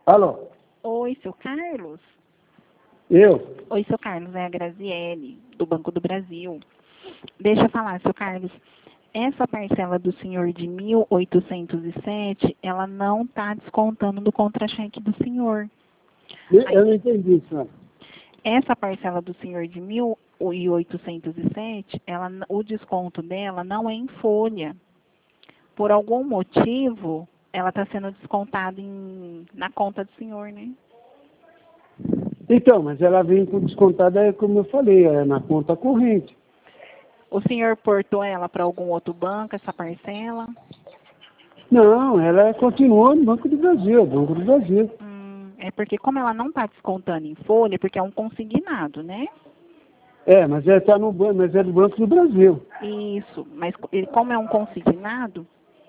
Alô? Oi, seu Carlos? Eu? Oi, seu Carlos, é a Graziele, do Banco do Brasil. Deixa eu falar, seu Carlos. Essa parcela do senhor de 1.807, ela não está descontando do contra-cheque do senhor. Eu não entendi, senhor. Essa parcela do senhor de 1.807, o desconto dela não é em folha. Por algum motivo, ela está sendo descontada na conta do senhor, né? Então, mas ela vem com descontada, como eu falei, na conta corrente. O senhor portou ela para algum outro banco, essa parcela? Não, ela continua no Banco do Brasil, Banco do Brasil. É porque como ela não está descontando em folha, porque é um consignado, né? Mas ela está no banco, mas é do Banco do Brasil. Isso, mas como é um consignado,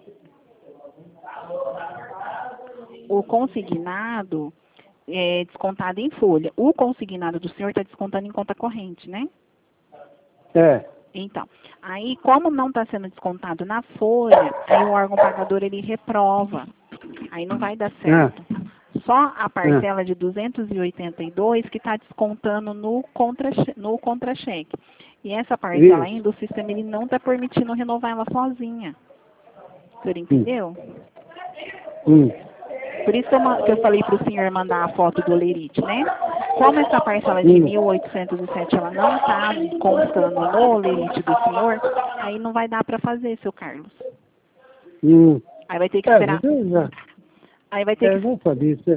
o consignado é descontado em folha. O consignado do senhor está descontando em conta corrente, né? Então, aí como não está sendo descontado na folha, aí o órgão pagador ele reprova. Aí não vai dar certo. Só a parcela de 282 que está descontando no contra-cheque. E essa parcela ainda, o sistema ele não está permitindo renovar ela sozinha. O senhor entendeu? Por isso que eu falei para o senhor mandar a foto do Olerite, né? Como essa parcela de 1.807 ela não está constando no Olerite do senhor, aí não vai dar para fazer, seu Carlos. Aí vai ter que esperar. Aí vai ter que... Vamos fazer isso.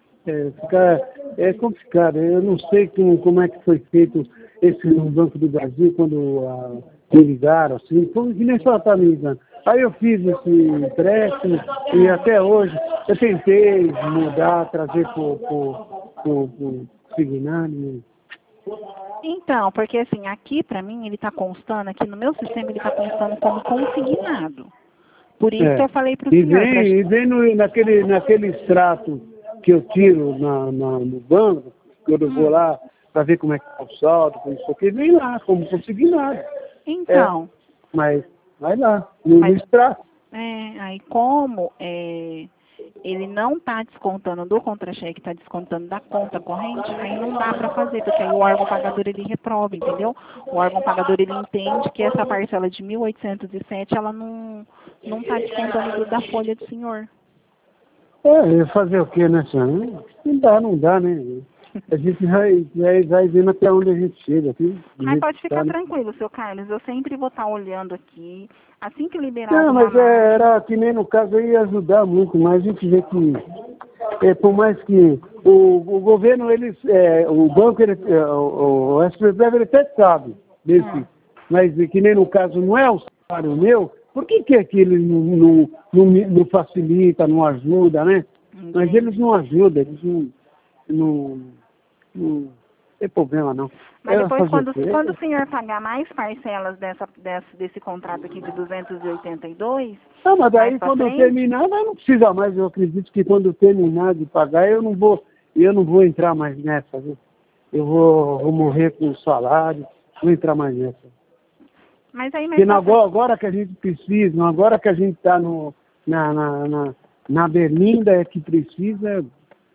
É complicado. Eu não sei como é que foi feito esse no Banco do Brasil, quando me ligaram, assim, como que nem só está me ligando. Aí eu fiz esse empréstimo e até hoje eu tentei mudar, trazer para o consignado. Então, porque assim, aqui para mim ele está constando, aqui no meu sistema ele está constando como consignado. Por isso que eu falei para o senhor. E vem naquele extrato que eu tiro no banco, quando eu vou lá para ver como é que está o saldo, como isso aqui, vem lá, como consignado. Então. Mas vai lá, no extrato. Aí como ele não está descontando do contra-cheque, está descontando da conta corrente, aí não dá para fazer, porque aí o órgão pagador ele reprova, entendeu? O órgão pagador ele entende que essa parcela de 1.807, ela não está descontando da folha do senhor. Fazer o quê, né, senhora? Não dá, né? A gente vai vendo até onde a gente chega aqui. Mas pode ficar tranquilo, seu Carlos. Eu sempre vou estar olhando aqui. Assim que liberar Não, mas era que nem no caso ia ajudar muito, mas a gente vê que, por mais que o governo, o banco, o SPPF, ele até sabe desse, mas que nem no caso não é o salário meu, por que ele não facilita, não ajuda, né? Mas eles não ajudam, eles não tem problema não. Mas depois, quando o senhor pagar mais parcelas desse contrato aqui de 282... Não, mas daí quando eu terminar, não precisa mais. Eu acredito que quando eu terminar de pagar, eu não vou entrar mais nessa, viu? Eu vou morrer com o salário, não entrar mais nessa. Mas aí, porque agora que a gente precisa, agora que a gente está na berlinda é que precisa,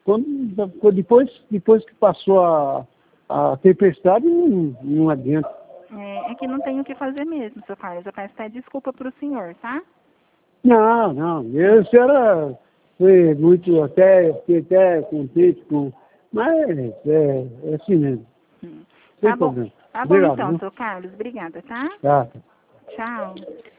depois que passou a tempestade, não adianta. É que não tem o que fazer mesmo, seu Carlos. Eu peço até desculpa para o senhor, tá? Não. A senhora foi fiquei até contente com... Mas é assim mesmo. Tá bom. Tá bom então, seu Carlos. Obrigada, tá? Tá. Tchau.